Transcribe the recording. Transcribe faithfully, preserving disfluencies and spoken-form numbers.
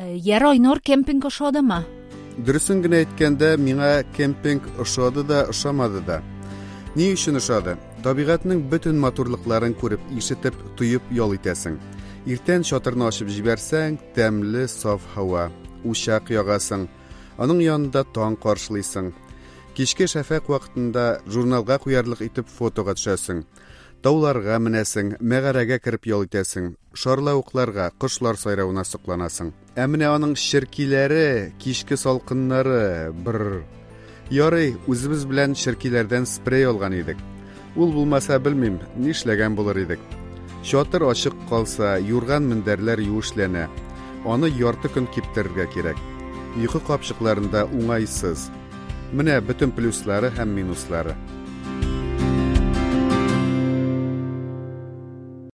Яр Айнур кемпинг ошадымы? Дөресен генә әйткәндә, миңа кемпинг ошады да, ошамады да. Ни өчен ошады? Табигатьнең бөтен матурлыкларын күреп, ишетеп, тоеп ял итәсең. Иртән чатырны ачып җибәрсәң, тәмле, саф һава, учак ягасың, аның янында таң каршылыйсың. Кичке шәфәк вакытында журналга куярлык итеп фотога төшәсең. Тауларга менәсең, мәгарәгә кереп ял итәсең, шарлавыкларга, кошлар сайравына сокланасың. Ә менә аның ширкиләре, кичке салкыннары, бер. Ярый, үзебез белән ширкиләрдән спрей алган идек. Ул булмаса белмим, нишләгән булыр идек. Чатыр ачык калса, юрган мендәрләр юешләнә. Аны ярты көн киптерергә кирәк. Йокы капчыкларында уңайсыз. Менә бөтен плюслары һәм минуслары.